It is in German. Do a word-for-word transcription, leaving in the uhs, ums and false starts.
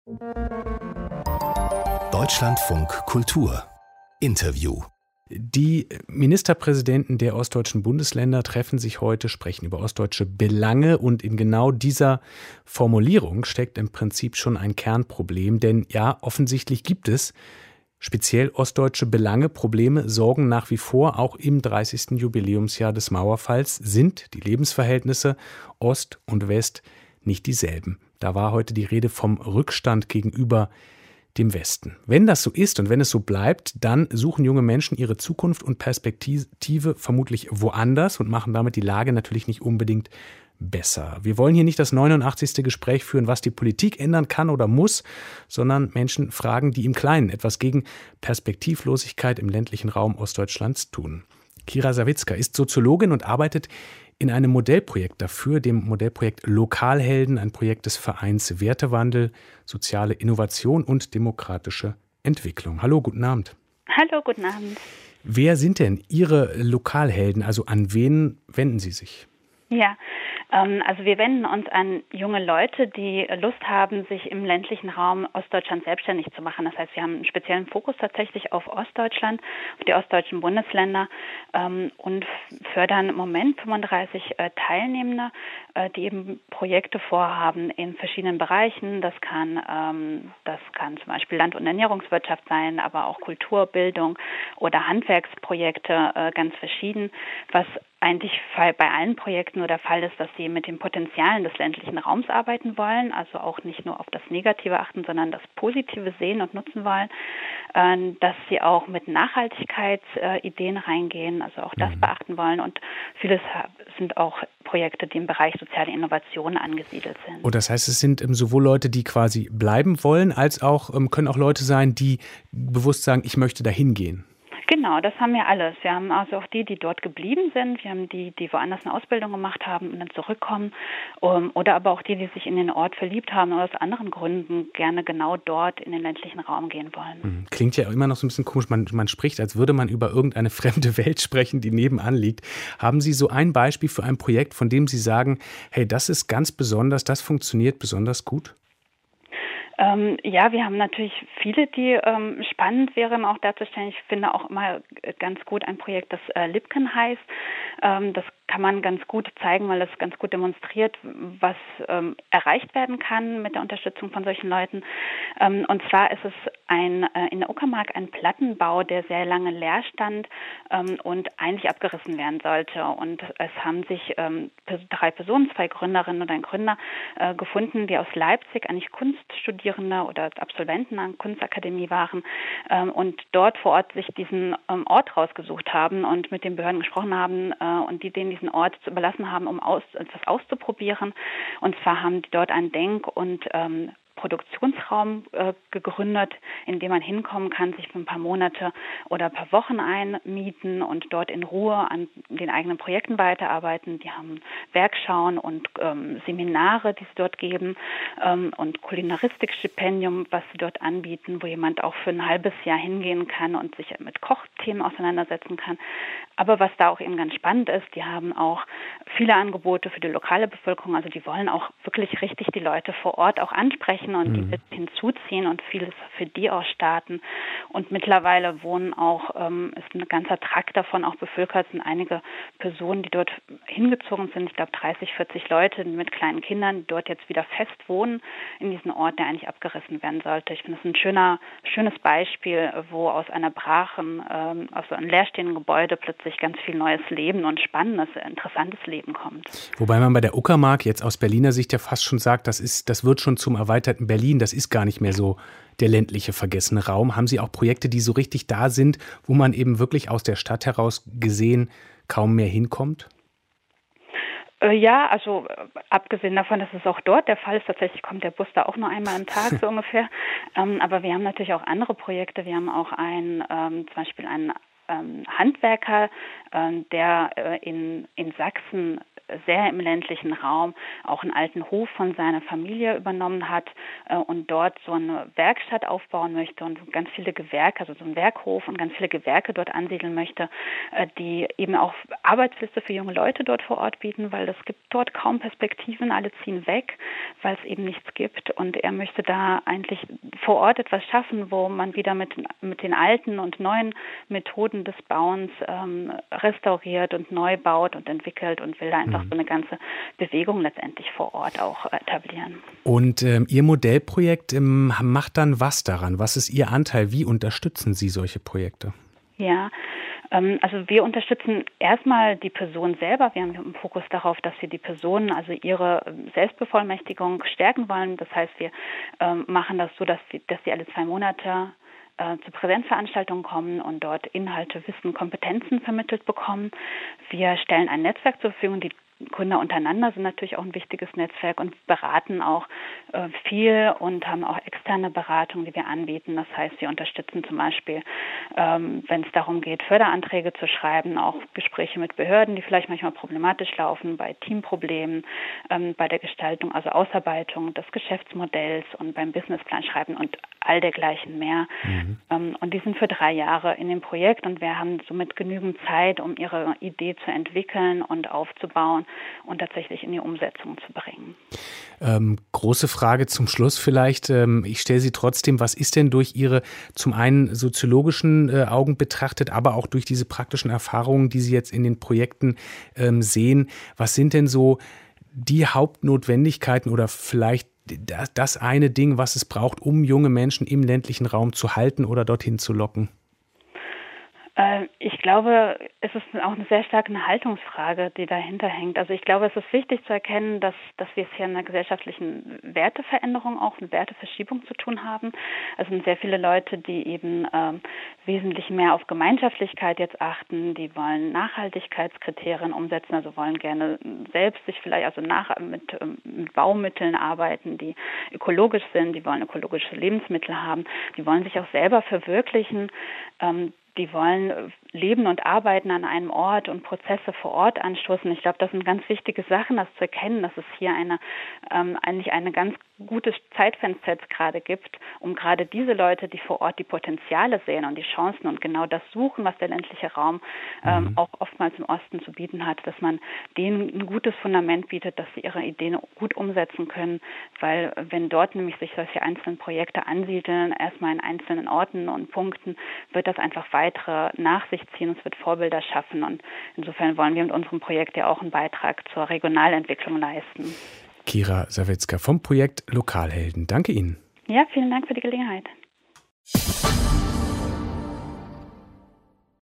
Deutschlandfunk Kultur Interview. Die Ministerpräsidenten der ostdeutschen Bundesländer treffen sich heute, sprechen über ostdeutsche Belange, und in genau dieser Formulierung steckt im Prinzip schon ein Kernproblem, denn ja, offensichtlich gibt es speziell ostdeutsche Belange, Probleme, Sorgen nach wie vor. Auch im dreißigsten Jubiläumsjahr des Mauerfalls sind die Lebensverhältnisse Ost und West nicht dieselben. Da war heute die Rede vom Rückstand gegenüber dem Westen. Wenn das so ist und wenn es so bleibt, dann suchen junge Menschen ihre Zukunft und Perspektive vermutlich woanders und machen damit die Lage natürlich nicht unbedingt besser. Wir wollen hier nicht das neunundachtzigste Gespräch führen, was die Politik ändern kann oder muss, sondern Menschen fragen, die im Kleinen etwas gegen Perspektivlosigkeit im ländlichen Raum Ostdeutschlands tun. Kira Sawicka ist Soziologin und arbeitet in einem Modellprojekt dafür, dem Modellprojekt Lokalhelden, ein Projekt des Vereins Wertewandel, soziale Innovation und demokratische Entwicklung. Hallo, guten Abend. Hallo, guten Abend. Wer sind denn Ihre Lokalhelden? Also an wen wenden Sie sich? Ja, ähm, also wir wenden uns an junge Leute, die Lust haben, sich im ländlichen Raum Ostdeutschland selbstständig zu machen. Das heißt, wir haben einen speziellen Fokus tatsächlich auf Ostdeutschland, auf die ostdeutschen Bundesländer ähm, und fördern im Moment fünfunddreißig äh, Teilnehmende, äh, die eben Projekte vorhaben in verschiedenen Bereichen. Das kann, ähm, das kann zum Beispiel Land- und Ernährungswirtschaft sein, aber auch Kultur, Bildung oder Handwerksprojekte, äh, ganz verschieden, was eigentlich bei allen Projekten nur der Fall ist, dass sie mit den Potenzialen des ländlichen Raums arbeiten wollen, also auch nicht nur auf das Negative achten, sondern das Positive sehen und nutzen wollen, dass sie auch mit Nachhaltigkeitsideen reingehen, also auch das beachten wollen, und vieles sind auch Projekte, die im Bereich soziale Innovation angesiedelt sind. Und das heißt, es sind sowohl Leute, die quasi bleiben wollen, als auch können auch Leute sein, die bewusst sagen, ich möchte dahin gehen. Genau, das haben wir alles. Wir haben also auch die, die dort geblieben sind. Wir haben die, die woanders eine Ausbildung gemacht haben und dann zurückkommen. Um, oder aber auch die, die sich in den Ort verliebt haben oder aus anderen Gründen gerne genau dort in den ländlichen Raum gehen wollen. Klingt ja immer noch so ein bisschen komisch. Man, man spricht, als würde man über irgendeine fremde Welt sprechen, die nebenan liegt. Haben Sie so ein Beispiel für ein Projekt, von dem Sie sagen, hey, das ist ganz besonders, das funktioniert besonders gut? Ähm, ja, wir haben natürlich viele, die ähm, spannend wären auch darzustellen. Ich finde auch immer ganz gut ein Projekt, das äh, Lipken heißt. Ähm, das kann man ganz gut zeigen, weil es ganz gut demonstriert, was ähm, erreicht werden kann mit der Unterstützung von solchen Leuten. Ähm, und zwar ist es ein, äh, in der Uckermark ein Plattenbau, der sehr lange leer stand ähm, und eigentlich abgerissen werden sollte. Und es haben sich ähm, drei Personen, zwei Gründerinnen und ein Gründer äh, gefunden, die aus Leipzig eigentlich Kunststudierende oder Absolventen an Kunstakademie waren ähm, und dort vor Ort sich diesen ähm, Ort rausgesucht haben und mit den Behörden gesprochen haben äh, und die denen diesen Ort zu überlassen haben, um aus, etwas auszuprobieren. Und zwar haben die dort ein Denk- und ähm, Produktionsraum äh, gegründet, in dem man hinkommen kann, sich für ein paar Monate oder ein paar Wochen einmieten und dort in Ruhe an den eigenen Projekten weiterarbeiten. Die haben Werkschauen und ähm, Seminare, die sie dort geben, ähm, und Kulinaristikstipendium, was sie dort anbieten, wo jemand auch für ein halbes Jahr hingehen kann und sich mit Kochthemen auseinandersetzen kann. Aber was da auch eben ganz spannend ist, die haben auch viele Angebote für die lokale Bevölkerung. Also die wollen auch wirklich richtig die Leute vor Ort auch ansprechen und mhm. die hinzuziehen und vieles für die auch starten. Und mittlerweile wohnen auch, ähm, ist ein ganzer Trakt davon auch bevölkert, sind einige Personen, die dort hingezogen sind. Ich glaube dreißig, vierzig Leute mit kleinen Kindern, die dort jetzt wieder fest wohnen in diesem Ort, der eigentlich abgerissen werden sollte. Ich finde es ein schöner, schönes Beispiel, wo aus einer brachen, ähm, aus einem leerstehenden Gebäude plötzlich ganz viel neues Leben und spannendes, interessantes Leben kommt. Wobei man bei der Uckermark jetzt aus Berliner Sicht ja fast schon sagt, das ist, das wird schon zum erweiterten Berlin, das ist gar nicht mehr so der ländliche vergessene Raum. Haben Sie auch Projekte, die so richtig da sind, wo man eben wirklich aus der Stadt heraus gesehen kaum mehr hinkommt? Ja, also abgesehen davon, dass es auch dort der Fall ist, tatsächlich kommt der Bus da auch nur einmal am Tag so ungefähr. Ähm, aber wir haben natürlich auch andere Projekte. Wir haben auch ein, ähm, zum Beispiel einen ähm, Handwerker, ähm, der äh, in, in Sachsen sehr im ländlichen Raum auch einen alten Hof von seiner Familie übernommen hat äh, und dort so eine Werkstatt aufbauen möchte und ganz viele Gewerke, also so einen Werkhof und ganz viele Gewerke dort ansiedeln möchte, äh, die eben auch Arbeitsplätze für junge Leute dort vor Ort bieten, weil es gibt dort kaum Perspektiven, alle ziehen weg, weil es eben nichts gibt und er möchte da eigentlich vor Ort etwas schaffen, wo man wieder mit, mit den alten und neuen Methoden des Bauens ähm, restauriert und neu baut und entwickelt und will da einfach mhm. so eine ganze Bewegung letztendlich vor Ort auch etablieren. Und ähm, Ihr Modellprojekt ähm, macht dann was daran? Was ist Ihr Anteil? Wie unterstützen Sie solche Projekte? Ja, ähm, also wir unterstützen erstmal die Person selber. Wir haben einen Fokus darauf, dass wir die Person, also ihre Selbstbevollmächtigung stärken wollen. Das heißt, wir ähm, machen das so, dass sie, dass sie alle zwei Monate äh, zu Präsenzveranstaltungen kommen und dort Inhalte, Wissen, Kompetenzen vermittelt bekommen. Wir stellen ein Netzwerk zur Verfügung, die Gründer untereinander sind natürlich auch ein wichtiges Netzwerk und beraten auch äh, viel und haben auch externe Beratungen, die wir anbieten. Das heißt, wir unterstützen zum Beispiel, ähm, wenn es darum geht, Förderanträge zu schreiben, auch Gespräche mit Behörden, die vielleicht manchmal problematisch laufen, bei Teamproblemen, ähm, bei der Gestaltung, also Ausarbeitung des Geschäftsmodells und beim Businessplan schreiben und all dergleichen mehr. Mhm. Ähm, und die sind für drei Jahre in dem Projekt und wir haben somit genügend Zeit, um ihre Idee zu entwickeln und aufzubauen und tatsächlich in die Umsetzung zu bringen. Ähm, große Frage zum Schluss vielleicht. Ähm, ich stelle sie trotzdem, was ist denn durch Ihre zum einen soziologischen äh, Augen betrachtet, aber auch durch diese praktischen Erfahrungen, die Sie jetzt in den Projekten ähm, sehen, was sind denn so die Hauptnotwendigkeiten oder vielleicht das, das eine Ding, was es braucht, um junge Menschen im ländlichen Raum zu halten oder dorthin zu locken? Ich glaube, es ist auch eine sehr starke eine Haltungsfrage, die dahinter hängt. Also ich glaube, es ist wichtig zu erkennen, dass, dass wir es hier in einer gesellschaftlichen Werteveränderung, auch eine Werteverschiebung zu tun haben. Es sind sehr viele Leute, die eben ähm, wesentlich mehr auf Gemeinschaftlichkeit jetzt achten, die wollen Nachhaltigkeitskriterien umsetzen, also wollen gerne selbst sich vielleicht also nach, mit, mit Baumitteln arbeiten, die ökologisch sind, die wollen ökologische Lebensmittel haben, die wollen sich auch selber verwirklichen, ähm, die wollen leben und arbeiten an einem Ort und Prozesse vor Ort anstoßen. Ich glaube, das sind ganz wichtige Sachen, das zu erkennen, dass es hier eine ähm, eigentlich eine ganz gutes Zeitfenster jetzt gerade gibt, um gerade diese Leute, die vor Ort die Potenziale sehen und die Chancen und genau das suchen, was der ländliche Raum ähm, mhm. auch oftmals im Osten zu bieten hat, dass man denen ein gutes Fundament bietet, dass sie ihre Ideen gut umsetzen können, weil wenn dort nämlich sich solche einzelnen Projekte ansiedeln, erstmal in einzelnen Orten und Punkten, wird das einfach weitere nach sich ziehen und es wird Vorbilder schaffen und insofern wollen wir mit unserem Projekt ja auch einen Beitrag zur Regionalentwicklung leisten. Kira Sawitzka vom Projekt Lokalhelden. Danke Ihnen. Ja, vielen Dank für die Gelegenheit.